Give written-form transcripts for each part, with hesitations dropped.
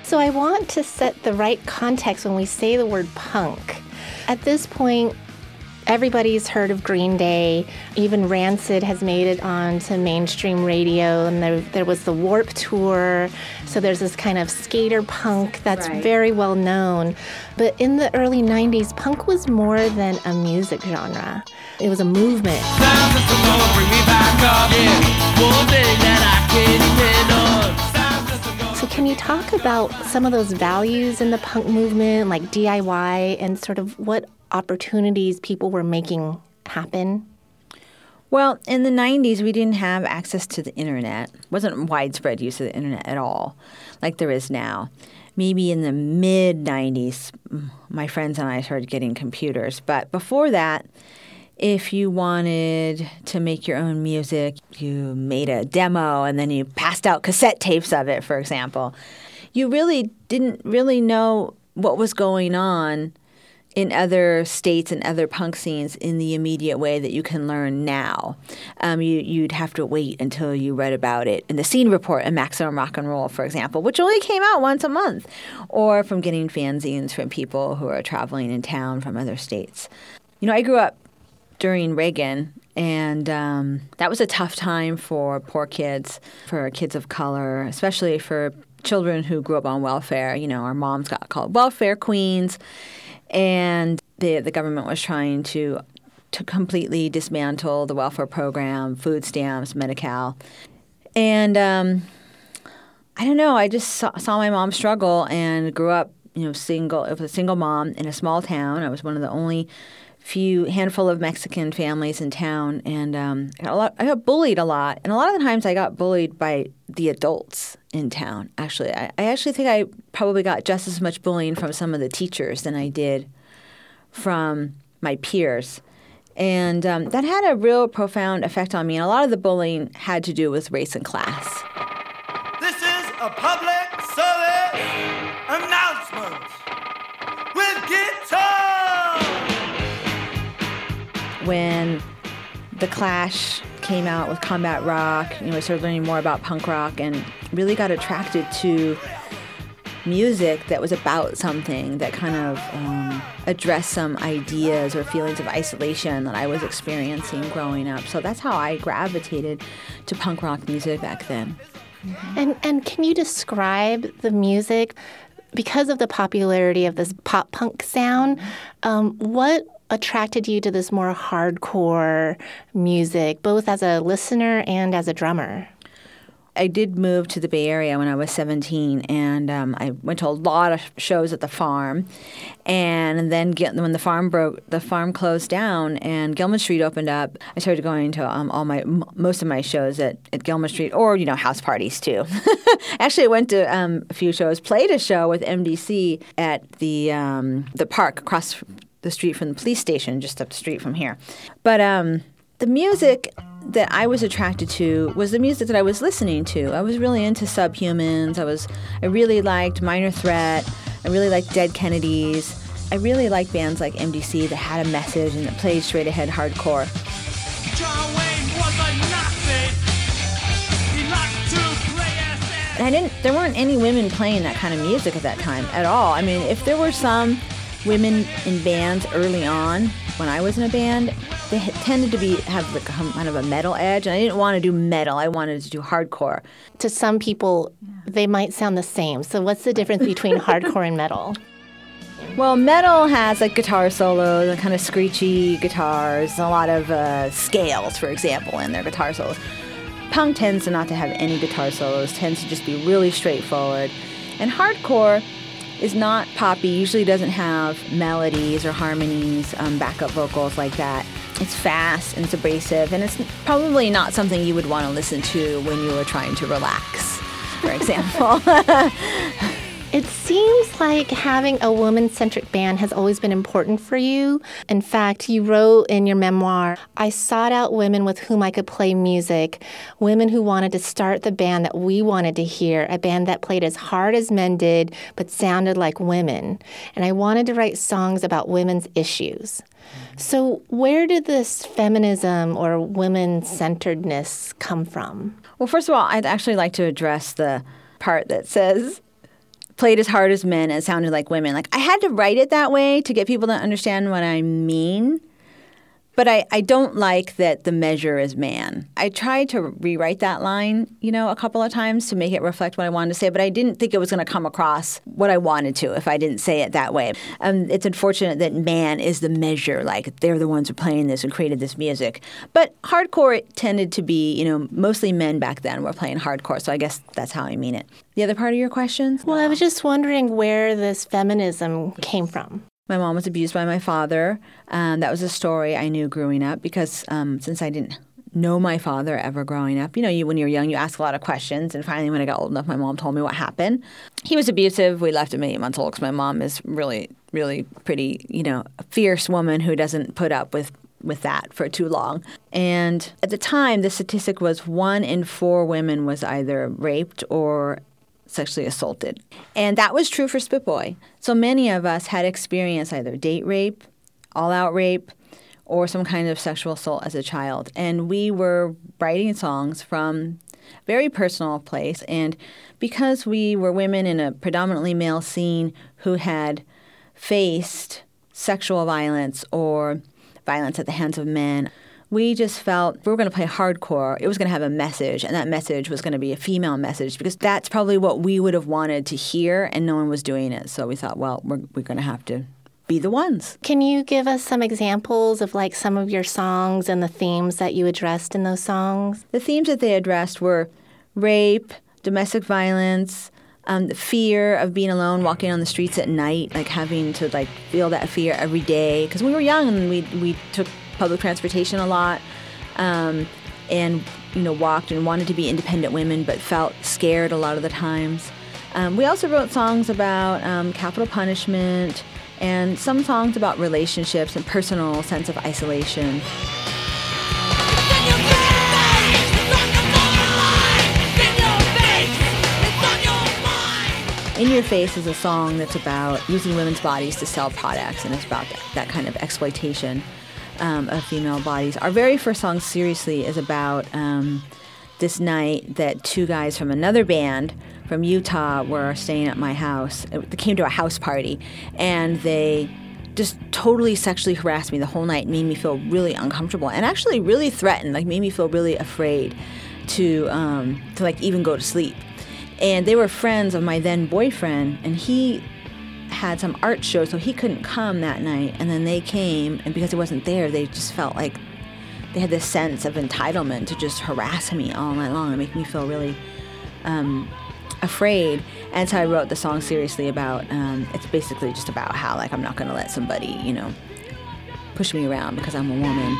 So I want to set the right context when we say the word punk. At this point, everybody's heard of Green Day. Even Rancid has made it onto mainstream radio, and there was the Warped Tour. So there's this kind of skater punk that's very well known. But in the early 90s, punk was more than a music genre. It was a movement. So can you talk about some of those values in the punk movement, like DIY, and sort of what opportunities people were making happen? Well, in the 90s, we didn't have access to the internet. It wasn't widespread use of the internet at all, like there is now. Maybe in the mid-90s, my friends and I started getting computers. But before that, if you wanted to make your own music, you made a demo and then you passed out cassette tapes of it, for example. You really didn't really know what was going on in other states and other punk scenes in the immediate way that you can learn now. You'd have to wait until you read about it in the Scene Report and Maximum Rock and Roll, for example, which only came out once a month, or from getting fanzines from people who are traveling in town from other states. You know, I grew up during Reagan, and that was a tough time for poor kids, for kids of color, especially for children who grew up on welfare. You know, our moms got called welfare queens, and the government was trying to completely dismantle the welfare program, food stamps, Medi-Cal. And I don't know, I just saw my mom struggle and grew up, single. It was a single mom in a small town. I was one of the only handful of Mexican families in town, and I got bullied a lot. And a lot of the times I got bullied by the adults in town, actually. I actually think I probably got just as much bullying from some of the teachers than I did from my peers. And that had a real profound effect on me. And a lot of the bullying had to do with race and class. This is a public service announcement with guitar. When The Clash came out with Combat Rock, I started learning more about punk rock and really got attracted to music that was about something that kind of addressed some ideas or feelings of isolation that I was experiencing growing up. So that's how I gravitated to punk rock music back then. Mm-hmm. And can you describe the music? Because of the popularity of this pop punk sound, what attracted you to this more hardcore music, both as a listener and as a drummer? I did move to the Bay Area when I was 17, and I went to a lot of shows at the farm. And then when the farm closed down and Gilman Street opened up, I started going to most of my shows at Gilman Street, or house parties too. Actually, I went to a few shows, played a show with MDC at the park across the street from the police station, just up the street from here. But the music that I was attracted to was the music that I was listening to. I was really into Subhumans. I really liked Minor Threat. I really liked Dead Kennedys. I really liked bands like MDC that had a message and that played straight ahead hardcore. John Wayne was a Nazi. He liked to play SS. And there weren't any women playing that kind of music at that time at all. I mean, if there were some women in bands early on when I was in a band, they tended to have like kind of a metal edge, and I didn't want to do metal. I wanted to do hardcore. To some people, they might sound the same. So what's the difference between hardcore and metal? Well, metal has like guitar solos and kind of screechy guitars, a lot of scales, for example, in their guitar solos. Punk tends to not to have any guitar solos, tends to just be really straightforward. And hardcore is not poppy, usually doesn't have melodies or harmonies, backup vocals like that. It's fast and it's abrasive, and it's probably not something you would want to listen to when you were trying to relax, for example. It seems like having a woman-centric band has always been important for you. In fact, you wrote in your memoir, I sought out women with whom I could play music, women who wanted to start the band that we wanted to hear, a band that played as hard as men did but sounded like women. And I wanted to write songs about women's issues. So where did this feminism or women-centeredness come from? Well, first of all, I'd actually like to address the part that says played as hard as men and sounded like women. Like, I had to write it that way to get people to understand what I mean. But I don't like that the measure is man. I tried to rewrite that line, a couple of times to make it reflect what I wanted to say, but I didn't think it was going to come across what I wanted to if I didn't say it that way. It's unfortunate that man is the measure, like they're the ones who are playing this and created this music. But hardcore tended to be, mostly men back then were playing hardcore, so I guess that's how I mean it. The other part of your question? Well, I was just wondering where this feminism came from. My mom was abused by my father. That was a story I knew growing up because since I didn't know my father ever growing up, when you're young, you ask a lot of questions. And finally, when I got old enough, my mom told me what happened. He was abusive. We left him at 8 months old because my mom is really, really pretty, a fierce woman who doesn't put up with that for too long. And at the time, the statistic was 1 in 4 women was either raped or sexually assaulted. And that was true for Spit Boy. So many of us had experienced either date rape, all-out rape, or some kind of sexual assault as a child. And we were writing songs from a very personal place. And because we were women in a predominantly male scene who had faced sexual violence or violence at the hands of men, we just felt we were going to play hardcore. It was going to have a message, and that message was going to be a female message because that's probably what we would have wanted to hear, and no one was doing it. So we thought, well, we're going to have to be the ones. Can you give us some examples of like some of your songs and the themes that you addressed in those songs? The themes that they addressed were rape, domestic violence, the fear of being alone, walking on the streets at night, like having to like feel that fear every day. Because we were young and we took public transportation a lot, and walked and wanted to be independent women, but felt scared a lot of the times. We also wrote songs about capital punishment and some songs about relationships and personal sense of isolation. In Your Face is a song that's about using women's bodies to sell products, and it's about that kind of exploitation of female bodies. Our very first song, Seriously, is about this night that 2 guys from another band from Utah were staying at my house. They came to a house party, and they just totally sexually harassed me the whole night, made me feel really uncomfortable, and actually really threatened, like made me feel really afraid to like even go to sleep. And they were friends of my then boyfriend, and he had some art show, so he couldn't come that night. And then they came, and because he wasn't there, they just felt like they had this sense of entitlement to just harass me all night long and make me feel really afraid. And so I wrote the song Seriously about, it's basically just about how like I'm not going to let somebody, push me around because I'm a woman.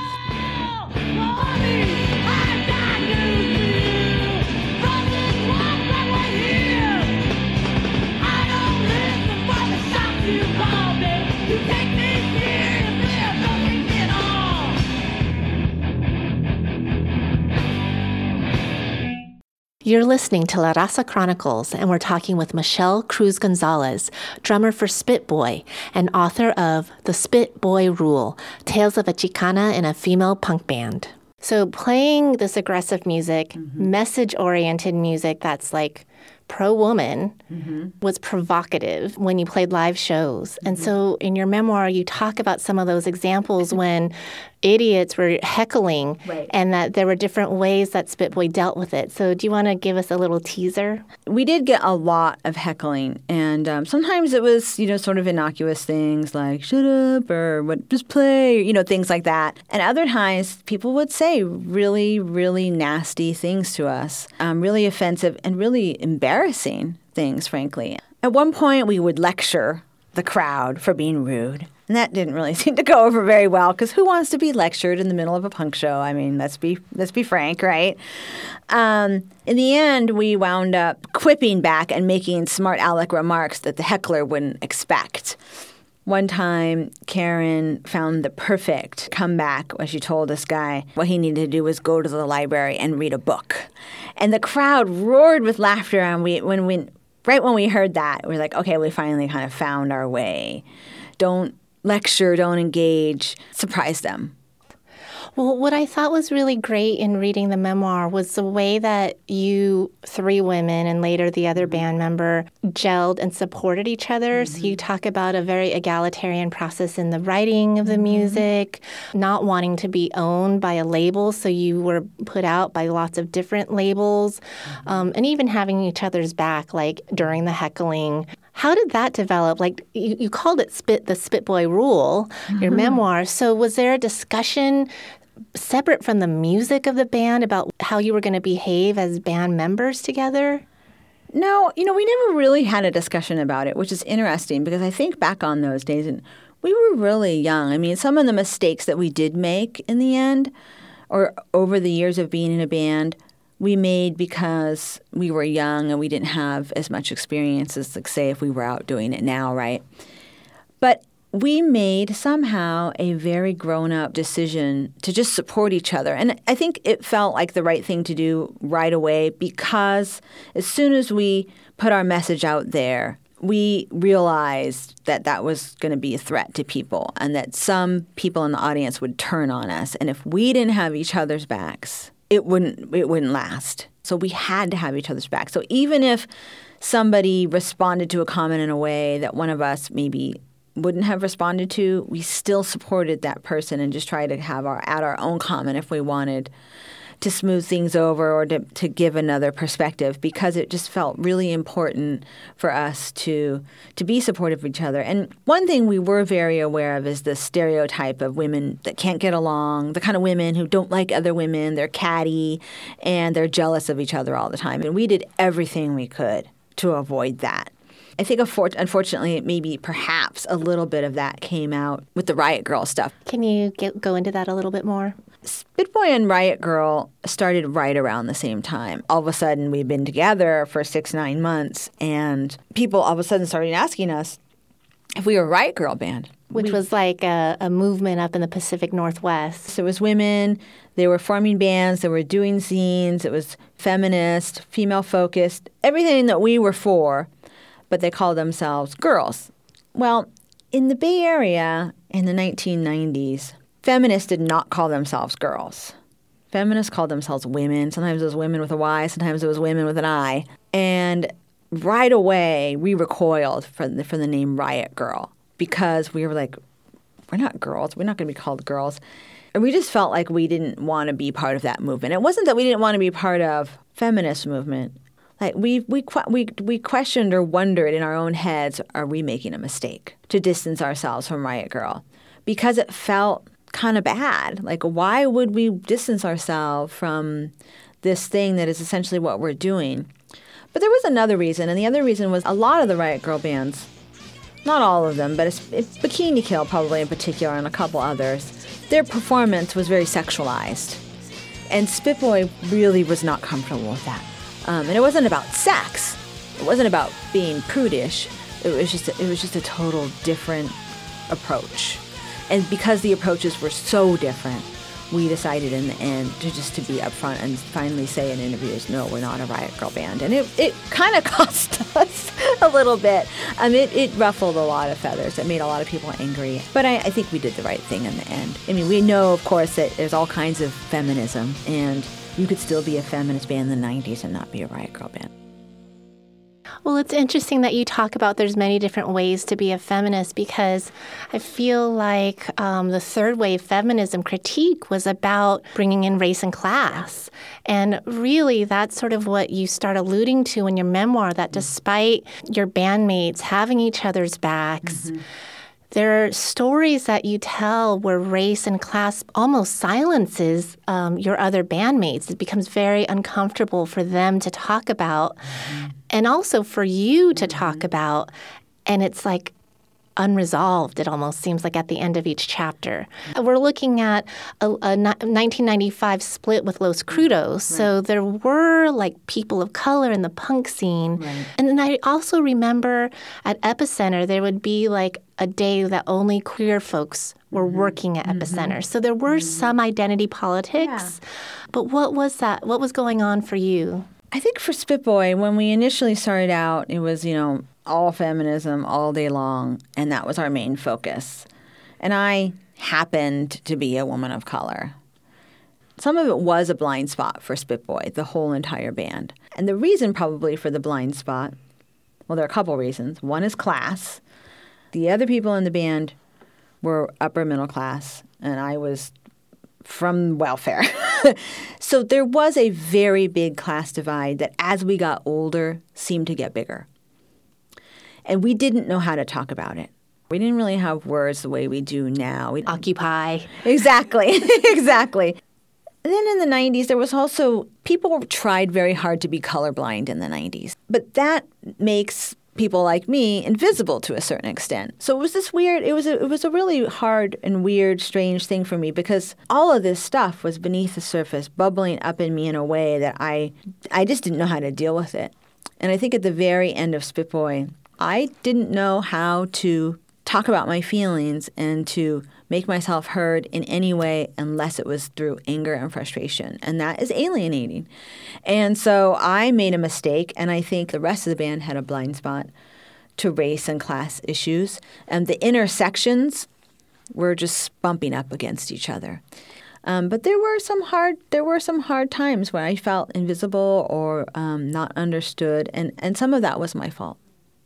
You're listening to La Raza Chronicles, and we're talking with Michelle Cruz Gonzalez, drummer for Spit Boy and author of The Spit Boy Rule, Tales of a Chicana in a Female Punk Band. So playing this aggressive music, message-oriented music that's like pro-woman, was provocative when you played live shows. And so in your memoir, you talk about some of those examples when idiots were heckling, and that there were different ways that Spit Boy dealt with it. So do you want to give us a little teaser? We did get a lot of heckling, and sometimes it was, sort of innocuous things like shut up or what, just play, things like that. And other times people would say really, really nasty things to us, really offensive and really embarrassing things, frankly. At one point, we would lecture the crowd for being rude. And that didn't really seem to go over very well, because who wants to be lectured in the middle of a punk show? I mean, let's be frank, right? In the end, we wound up quipping back and making smart aleck remarks that the heckler wouldn't expect. One time, Karen found the perfect comeback when she told this guy what he needed to do was go to the library and read a book. And the crowd roared with laughter, and right when we heard that, we're like, okay, we finally kind of found our way. Don't lecture, don't engage, surprise them. Well, what I thought was really great in reading the memoir was the way that you, three women, and later the other band member, gelled and supported each other. So you talk about a very egalitarian process in the writing of the music, not wanting to be owned by a label, so you were put out by lots of different labels, and even having each other's back, like during the heckling. How did that develop? Like you called it the Spit Boy Rule, your memoir. So was there a discussion separate from the music of the band about how you were going to behave as band members together? No, we never really had a discussion about it, which is interesting because I think back on those days and we were really young. I mean, some of the mistakes that we did make in the end or over the years of being in a band, we made because we were young and we didn't have as much experience as, like, say, if we were out doing it now, right? But we made somehow a very grown-up decision to just support each other. And I think it felt like the right thing to do right away because as soon as we put our message out there, we realized that that was going to be a threat to people and that some people in the audience would turn on us. And if we didn't have each other's backs, it wouldn't last. So we had to have each other's back. So even if somebody responded to a comment in a way that one of us maybe wouldn't have responded to, we still supported that person and just tried to add our own comment if we wanted to smooth things over or to give another perspective because it just felt really important for us to be supportive of each other. And one thing we were very aware of is the stereotype of women that can't get along, the kind of women who don't like other women, they're catty, and they're jealous of each other all the time. And we did everything we could to avoid that. I think, unfortunately, maybe perhaps a little bit of that came out with the Riot Grrrl stuff. Can you go into that a little bit more? Spit Boy and Riot Grrrl started right around the same time. All of a sudden, we'd been together for 6-9 months, and people all of a sudden started asking us if we were a Riot Grrrl band. Which was like a movement up in the Pacific Northwest. So it was women. They were forming bands. They were doing scenes. It was feminist, female-focused, everything that we were for, but they called themselves girls. Well, in the Bay Area in the 1990s, feminists did not call themselves girls. Feminists called themselves women. Sometimes it was women with a Y. Sometimes it was women with an I. And right away, we recoiled from the name Riot Grrrl because we were like, we're not girls. We're not going to be called girls. And we just felt like we didn't want to be part of that movement. It wasn't that we didn't want to be part of feminist movement. Like we questioned or wondered in our own heads, are we making a mistake to distance ourselves from Riot Grrrl? Because it felt kind of bad. Like, why would we distance ourselves from this thing that is essentially what we're doing? But there was another reason, and the other reason was a lot of the Riot Grrrl bands, not all of them, but it's Bikini Kill probably in particular and a couple others, their performance was very sexualized. And Spit Boy really was not comfortable with that. And it wasn't about sex. It wasn't about being prudish. It was just a total different approach. And because the approaches were so different, we decided in the end to be upfront and finally say in interviews, no, we're not a Riot Grrrl band. And it kind of cost us a little bit. It ruffled a lot of feathers. It made a lot of people angry. But I think we did the right thing in the end. I mean, we know, of course, that there's all kinds of feminism, and you could still be a feminist band in the 90s and not be a Riot Grrrl band. Well, it's interesting that you talk about there's many different ways to be a feminist because I feel like the third wave feminism critique was about bringing in race and class. And really, that's sort of what you start alluding to in your memoir, that despite your bandmates having each other's backs, there are stories that you tell where race and class almost silences your other bandmates. It becomes very uncomfortable for them to talk about and also for you to talk about. And it's like unresolved, it almost seems like at the end of each chapter. We're looking at a 1995 split with Los Crudos. Right. So there were like people of color in the punk scene. Right. And then I also remember at Epicenter, there would be like a day that only queer folks were working at Epicenter. So there were some identity politics. Yeah. But what was that? What was going on for you? I think for Spit Boy, when we initially started out, it was, all feminism all day long, and that was our main focus. And I happened to be a woman of color. some of it was a blind spot for Spitboy, the whole entire band. And the reason probably for the blind spot, well, there are a couple reasons. One is class. The other people in the band were upper middle class, and I was from welfare. So there was a very big class divide that as we got older seemed to get bigger. And we didn't know how to talk about it. We didn't really have words the way we do now. Occupy. Exactly. Exactly. And then in the 90s, there was also, people tried very hard to be colorblind in the 90s. But that makes people like me invisible to a certain extent. So it was this weird, it was a really hard and weird, strange thing for me because all of this stuff was beneath the surface, bubbling up in me in a way that I just didn't know how to deal with it. And I think at the very end of Spitboy, I didn't know how to talk about my feelings and to make myself heard in any way unless it was through anger and frustration. And that is alienating. And so I made a mistake, and I think the rest of the band had a blind spot to race and class issues. And the intersections were just bumping up against each other. But there were some hard times when I felt invisible or not understood, and some of that was my fault.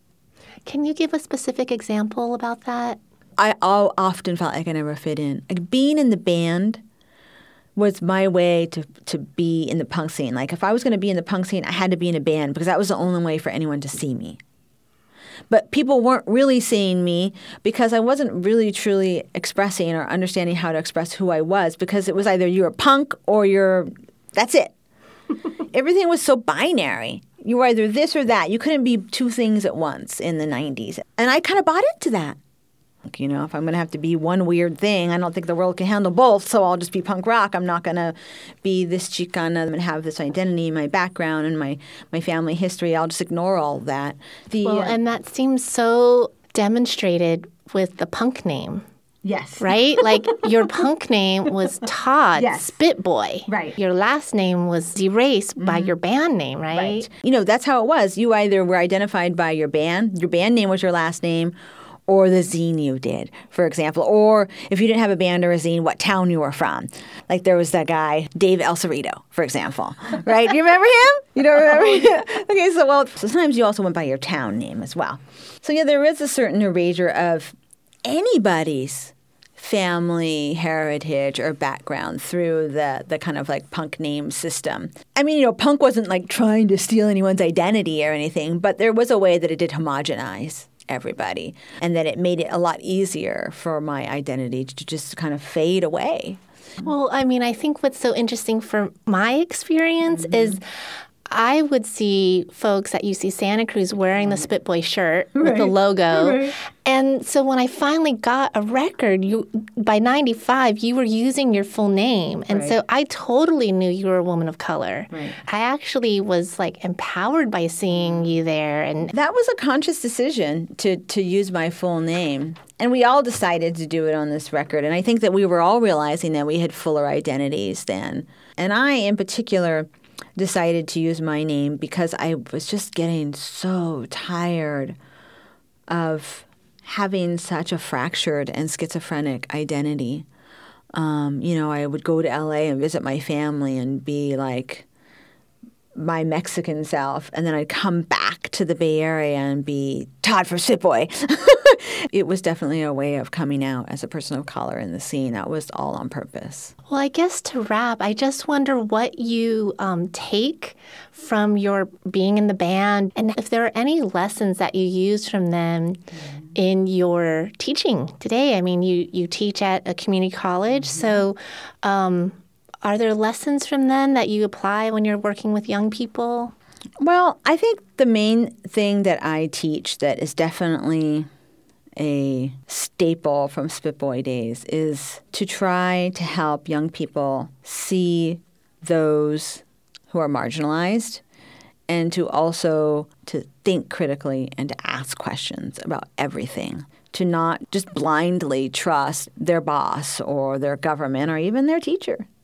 Can you give a specific example about that? I often felt like I never fit in. Like being in the band was my way to be in the punk scene. Like if I was going to be in the punk scene, I had to be in a band because that was the only way for anyone to see me. But people weren't really seeing me because I wasn't really truly expressing or understanding how to express who I was because it was either you're a punk or that's it. Everything was so binary. You were either this or that. You couldn't be two things at once in the 90s. And I kind of bought into that. You know, if I'm going to have to be one weird thing, I don't think the world can handle both, so I'll just be punk rock. I'm not going to be this Chicana and have this identity, my background, and my family history. I'll just ignore all that. And that seems so demonstrated with the punk name. Yes. Right? Like your punk name was Todd Spitboy. Right. Your last name was erased by your band name, right? You know, that's how it was. You either were identified by your band name was your last name, or the zine you did, for example. Or if you didn't have a band or a zine, what town you were from. Like there was that guy, Dave El Cerrito, for example. Right? Do you remember him? You don't remember him? Okay, so sometimes you also went by your town name as well. So yeah, there is a certain erasure of anybody's family heritage or background through the kind of like punk name system. I mean, you know, punk wasn't like trying to steal anyone's identity or anything, but there was a way that it did homogenize everybody and that it made it a lot easier for my identity to just kind of fade away. Well, I mean, I think what's so interesting from my experience is I would see folks at UC Santa Cruz wearing the Spitboy shirt with the logo. Right. And so when I finally got a record, by 95, you were using your full name. And so I totally knew you were a woman of color. Right. I actually was like empowered by seeing you there. And that was a conscious decision to use my full name. And we all decided to do it on this record. And I think that we were all realizing that we had fuller identities then. And I, in particular, decided to use my name because I was just getting so tired of having such a fractured and schizophrenic identity. You know, I would go to LA and visit my family and be like my Mexican self, and then I'd come back to the Bay Area and be Todd from Spitboy. It was definitely a way of coming out as a person of color in the scene. That was all on purpose. Well, I guess to wrap, I just wonder what you take from your being in the band and if there are any lessons that you used from them in your teaching today. I mean, you teach at a community college, so are there lessons from them that you apply when you're working with young people? Well, I think the main thing that I teach that is definitely a staple from Spitboy days is to try to help young people see those who are marginalized and to also to think critically and to ask questions about everything. To not just blindly trust their boss or their government or even their teacher.